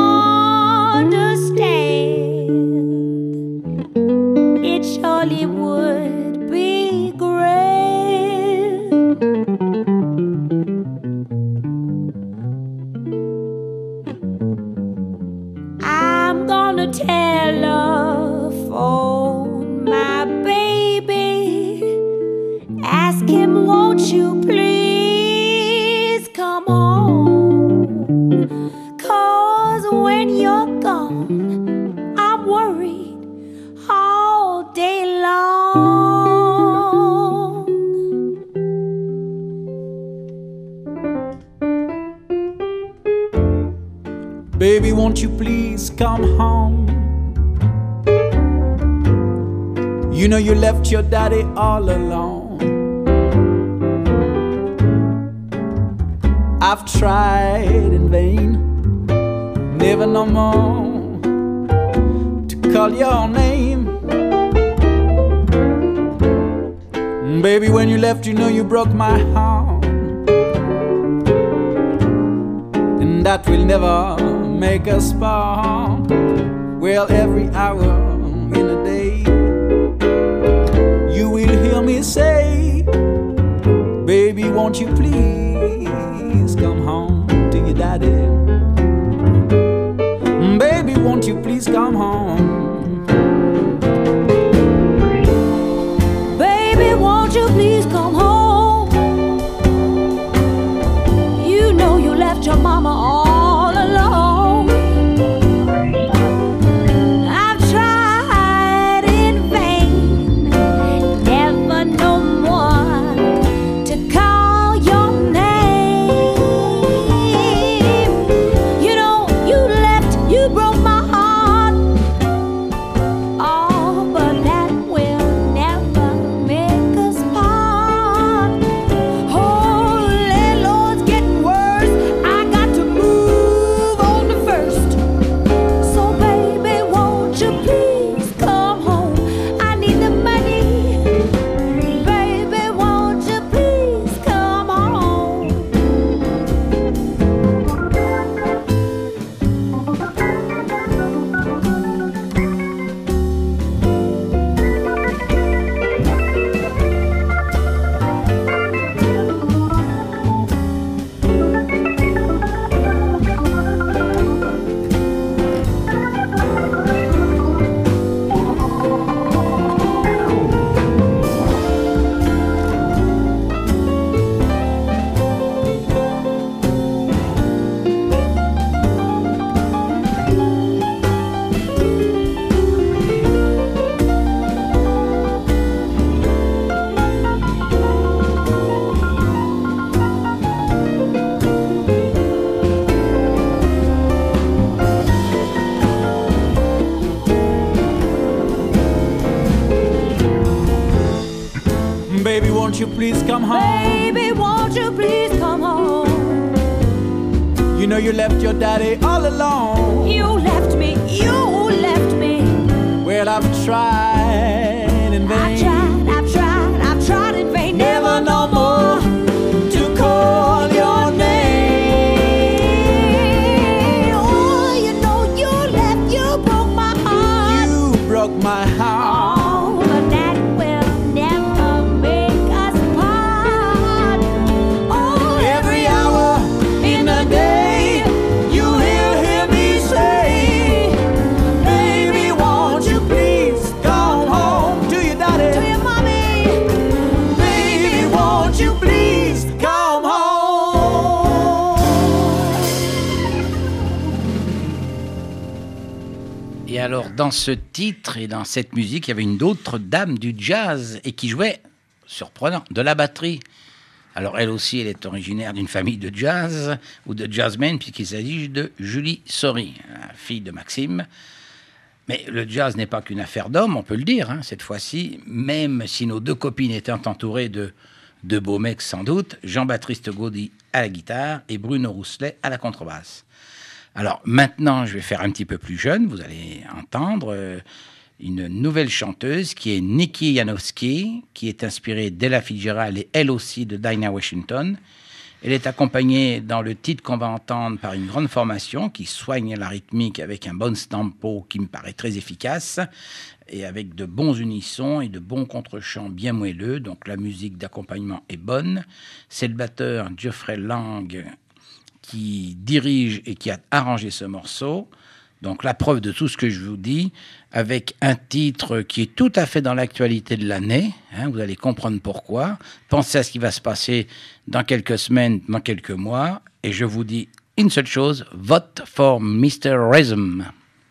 understand. It surely would be grand. I'm gonna telephone my baby, ask him, won't you please come home? 'Cause when you're gone, I'm worried all day long. Baby, won't you please come home? You know you left your daddy all alone. I've tried in vain, never no more to call your name. Baby, when you left, you know you broke my heart, and that will never make us part. Well, every hour in a day, you will hear me say, baby, won't you please come home to your daddy? Baby, won't you please come home? Baby, won't you please come home? You know you left your mama all alone. I've tried in vain, never no more to call your Baby, won't you please come home? Baby, won't you please come home? You know you left your daddy all alone. You left me, you left me. Well, I've tried in vain. I've tried in vain. Never no more to call your name. Oh, you know you left, you broke my heart. You broke my heart. Oh, but that will never make us part. Oh, Every hour in the day, you will hear me say, baby, won't you please come home to your daddy? to your mommy. Baby, won't you please come home? Et alors, dans ce titre et dans cette musique, il y avait une autre dame du jazz et qui jouait, surprenant, de la batterie. Alors, elle aussi, elle est originaire d'une famille de jazz ou de jazzmen, puisqu'il s'agit de Julie Saury, la fille de Maxime. Mais le jazz n'est pas qu'une affaire d'hommes, on peut le dire, hein, cette fois-ci, même si nos deux copines étaient entourées de beaux mecs sans doute, Jean-Baptiste Gaudy à la guitare et Bruno Rousselet à la contrebasse. Alors maintenant, je vais faire un petit peu plus jeune, vous allez entendre une nouvelle chanteuse qui est Nikki Janowski, qui est inspirée d'Ella Fitzgerald et elle aussi de Dinah Washington. Elle est accompagnée dans le titre qu'on va entendre par une grande formation qui soigne la rythmique avec un bon tempo qui me paraît très efficace et avec de bons unissons et de bons contre-chants bien moelleux. Donc la musique d'accompagnement est bonne. C'est le batteur Geoffrey Lang qui dirige et qui a arrangé ce morceau. Donc la preuve de tout ce que je vous dis, avec un titre qui est tout à fait dans l'actualité de l'année, hein, vous allez comprendre pourquoi. Pensez à ce qui va se passer dans quelques semaines, dans quelques mois, et je vous dis une seule chose, vote for Mr. Rhythm.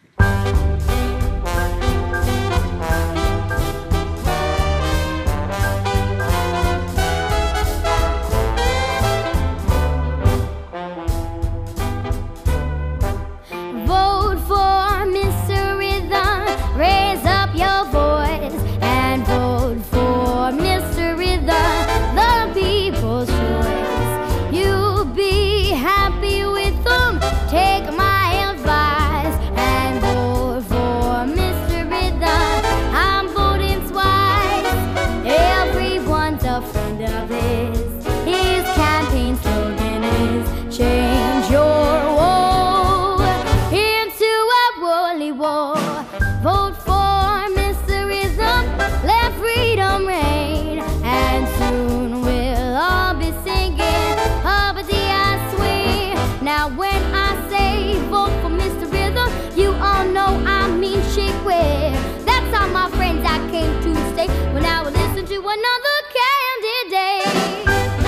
Vote for Mr. Rhythm, raise up your voice and vote for Mr. Rhythm, the people's choice. You'll be happy with them, take my advice and vote for Mr. Rhythm. I'm voting twice, everyone's a friend of his campaign slogan is change your woe into a worldly war. Vote for Mr. Rhythm, let freedom reign, and soon we'll all be singing over the swing. Now when I say vote for Mr. Rhythm, you all know I mean shake well. That's how my friends I came to stay when I would listen to another candidate.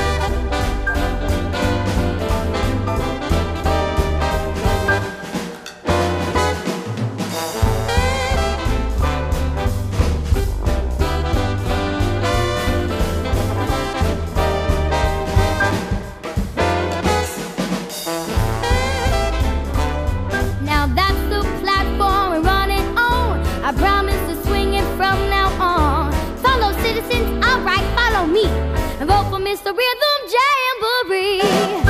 Now that's the platform we're running on. I promise to swing it from now on. Follow citizens, alright, follow me. And vote for Mr. Rhythm Jamboree.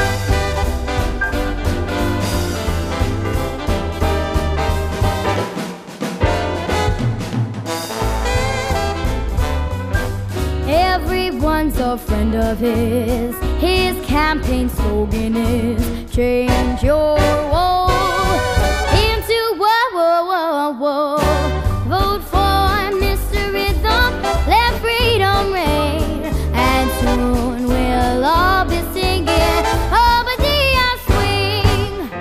Everyone's a friend of his campaign slogan is change your woe into whoa, whoa, whoa, whoa. Vote for Mr. Rhythm, let freedom reign, and soon we'll all be singing over the swing.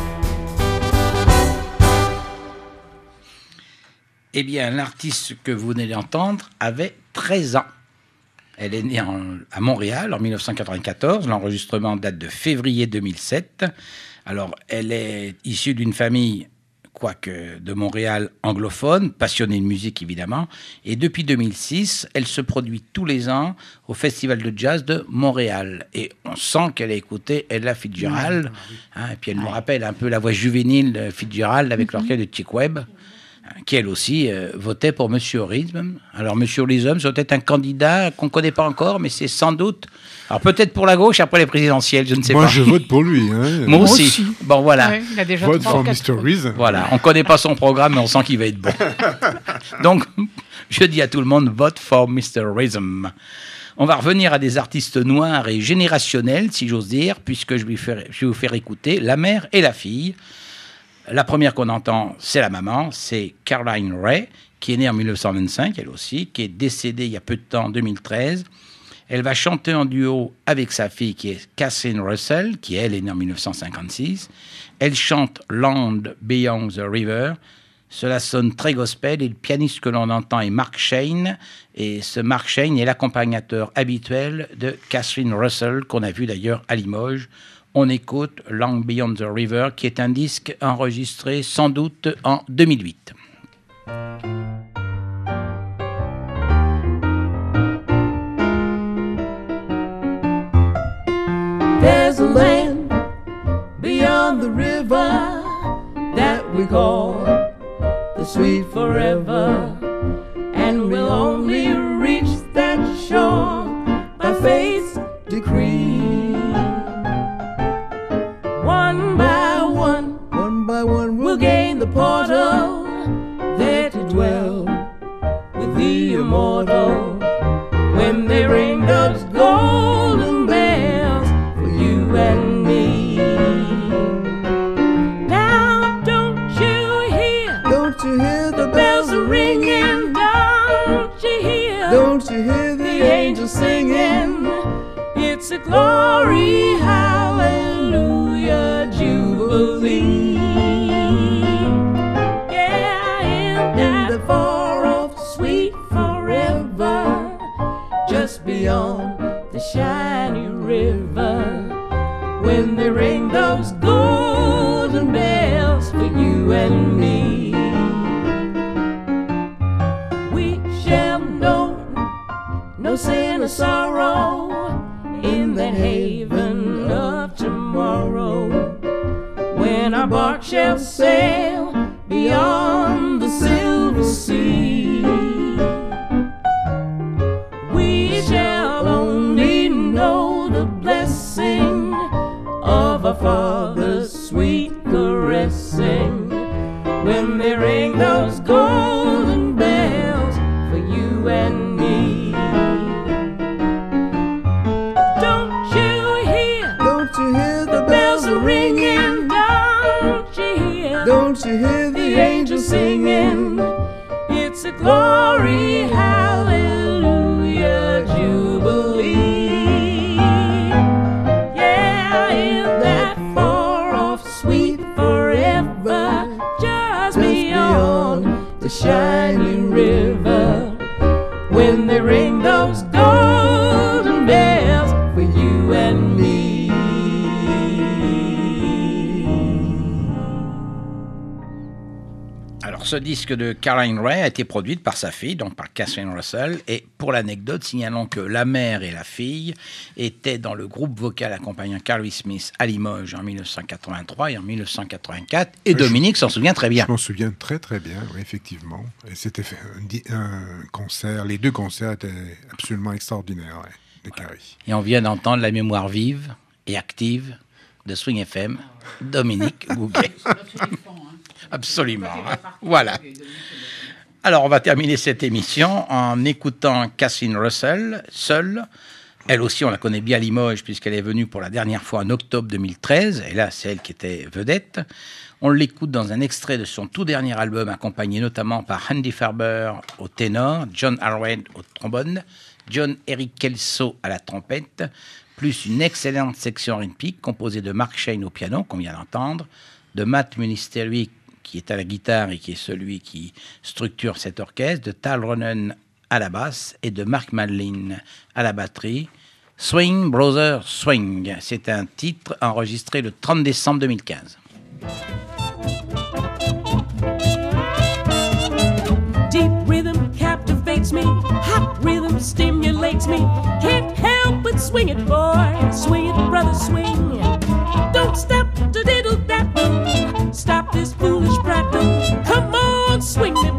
Eh bien, l'artiste que vous venez d'entendre avait 13 ans. Elle est née à Montréal en 1994. L'enregistrement date de février 2007. Alors, elle est issue d'une famille, quoique de Montréal, anglophone, passionnée de musique évidemment. Et depuis 2006, elle se produit tous les ans au Festival de Jazz de Montréal. Et on sent qu'elle a écouté Ella Fitzgerald. Hein, et puis elle nous rappelle un peu la voix juvénile de Fitzgerald avec l'orchestre de Chick Webb. qui elle aussi votait pour Monsieur Rhythm. Alors Monsieur Rhythm, c'est peut-être un candidat qu'on ne connaît pas encore, mais c'est sans doute... Alors peut-être pour la gauche après les présidentielles, je ne sais pas. Moi je vote pour lui. Hein. Moi aussi. Bon voilà. Ouais, il a déjà Vote for Mr. Rhythm. Voilà, on ne connaît pas son programme, mais on sent qu'il va être bon. Donc je dis à tout le monde, vote for Mr. Rhythm. On va revenir à des artistes noirs et générationnels, si j'ose dire, puisque je vais vous faire écouter La mère et la fille. La première qu'on entend, c'est la maman, c'est Caroline Rhea, qui est née en 1925, elle aussi, qui est décédée il y a peu de temps, en 2013. Elle va chanter en duo avec sa fille, qui est Kathryn Russell, qui elle est née en 1956. Elle chante Land Beyond the River. Cela sonne très gospel et le pianiste que l'on entend est Mark Shane. Et ce Mark Shane est l'accompagnateur habituel de Kathryn Russell, qu'on a vu d'ailleurs à Limoges. On écoute Long Beyond the River, qui est un disque enregistré sans doute en 2008. There's a land beyond the river that we call the sweet forever, and we'll only reach that shore by faith's decree. One by one, we'll gain the portal, there to dwell with the immortal. When they ring those golden bells for you and me. Now don't you hear the bells are ringing? Don't you hear the angels singing? It's a glory, hallelujah, jubilee. Yeah, in that far off sweet forever, just beyond the shiny river, when they ring those golden bells for you and me. We shall know no sin or sorrow in that haven of tomorrow, when our bark shall sail beyond the silver sea. We shall only know the blessing of our Father's sweet caressing, when they ring those golden bells for you and me. Don't you hear the bells are ringing? Don't you hear the angels singing? It's a glory, hallelujah, jubilee. Yeah, in that far off sweet forever, just beyond the shining river, when they ring those golden bells for you and me. Alors, ce disque de Caroline Rhea a été produit par sa fille, donc par Kathryn Russell. Et pour l'anecdote, signalons que la mère et la fille étaient dans le groupe vocal accompagnant Carly Smith à Limoges en 1983 et en 1984. Et Dominique s'en souvient très bien. Je m'en souviens très très bien, oui, effectivement. Et c'était fait un concert, les deux concerts étaient absolument extraordinaires, ouais, de Carrie. Et on vient d'entendre la mémoire vive et active de Swing FM, Dominique Gouguet. Absolument. Voilà. Alors, on va terminer cette émission en écoutant Kathryn Russell, seule. Elle aussi, on la connaît bien à Limoges, puisqu'elle est venue pour la dernière fois en octobre 2013. Et là, c'est elle qui était vedette. On l'écoute dans un extrait de son tout dernier album, accompagné notamment par Andy Farber au ténor, John Arwed au trombone, John Eric Kelso à la trompette, plus une excellente section rythmique composée de Mark Shane au piano, qu'on vient d'entendre, de Matt Ministeri qui est à la guitare et qui est celui qui structure cet orchestre, de Tal Ronen à la basse et de Mark Madlin à la batterie. Swing Brother Swing, c'est un titre enregistré le 30 décembre 2015. Deep rhythm captivates me, hot rhythm stimulates me. Can't help but swing it, boy, swing it, brother, swing. Don't stop to diddle dap, stop this foolish prattle. Come on, swing me,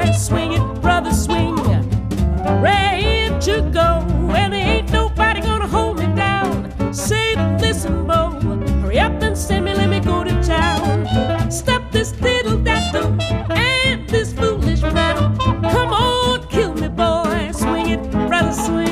Swing it, brother, swing. Ready to go. Well, there ain't nobody gonna hold me down. Say, listen, Bo, hurry up and send me, let me go to town. Stop this diddle daddle and this foolish rattle. Come on, kill me, boy. Swing it, brother, swing.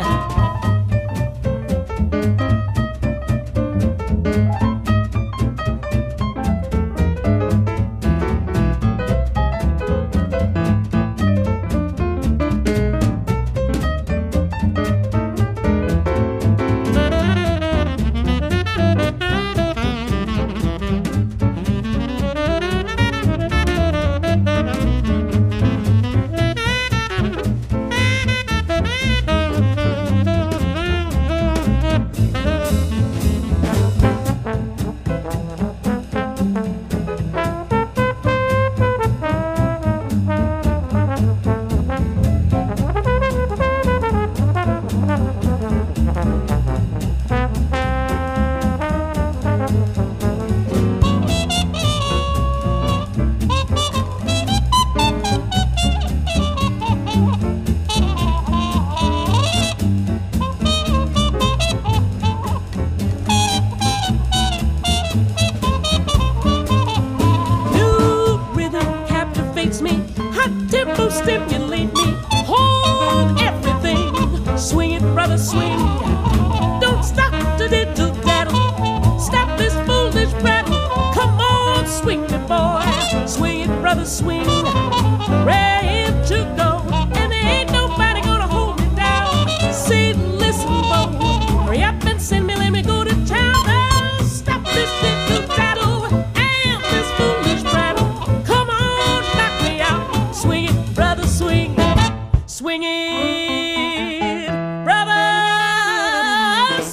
Stimulate me, hold everything. Swing it, brother, swing. Don't stop to diddle daddle. Stop this foolish rattle. Come on, swing me, boy. Swing it, brother, swing. Ready to go, and there ain't nobody gonna hold me down. Say, listen, Bo, hurry up and send me, let me go to town. Oh, stop this diddle daddle and this foolish rattle. Come on, knock me out. Swing it. Brother, swing, swing it, brother,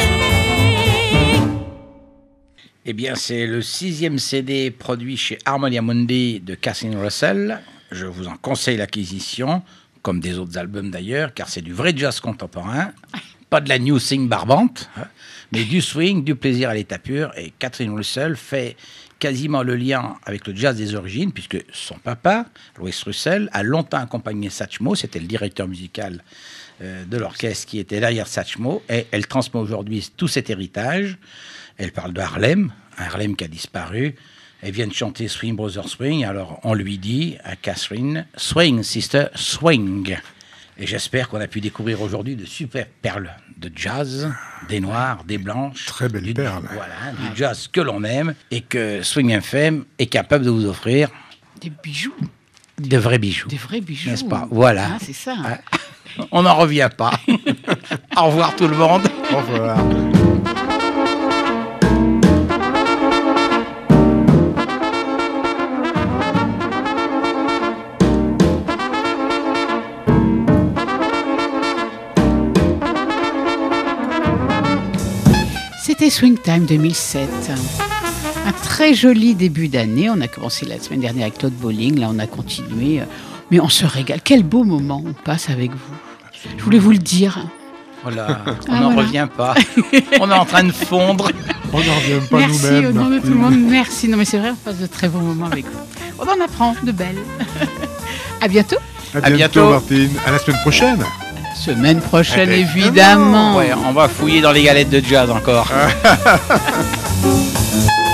swing. Eh bien, c'est le 6e CD produit chez Harmonia Mundi de Catherine Russell. Je vous en conseille l'acquisition, comme des autres albums d'ailleurs, car c'est du vrai jazz contemporain, pas de la new swing barbante, mais du swing, du plaisir à l'état pur. Et Catherine Russell fait quasiment le lien avec le jazz des origines, puisque son papa, Louis Russell, a longtemps accompagné Satchmo. C'était le directeur musical de l'orchestre qui était derrière Satchmo, et elle transmet aujourd'hui tout cet héritage. Elle parle de Harlem, un Harlem qui a disparu. Elle vient de chanter Swing Brother Swing, alors on lui dit à Catherine, swing sister, swing. Et j'espère qu'on a pu découvrir aujourd'hui de super perles de jazz, des noirs, des blanches. Très belles perles. Voilà, du jazz que l'on aime et que Swing FM est capable de vous offrir. Des bijoux. De vrais bijoux. Des vrais bijoux. N'est-ce pas? Voilà. Ah, c'est ça. On n'en revient pas. Au revoir tout le monde. Au revoir. C'était Swing Time 2007. Un très joli début d'année. On a commencé la semaine dernière avec Claude Bolling. Là, on a continué. Mais on se régale. Quel beau moment on passe avec vous. Je voulais vous le dire. Voilà, on n'en revient pas. On est en train de fondre. On n'en revient pas merci, nous-mêmes. Merci au nom de tout le monde. Merci. Non, mais c'est vrai, on passe de très bons moments avec vous. On en apprend de belles. À bientôt. À bientôt, Martine. À la semaine prochaine. Semaine prochaine, évidemment. Ouais, on va fouiller dans les galettes de jazz encore.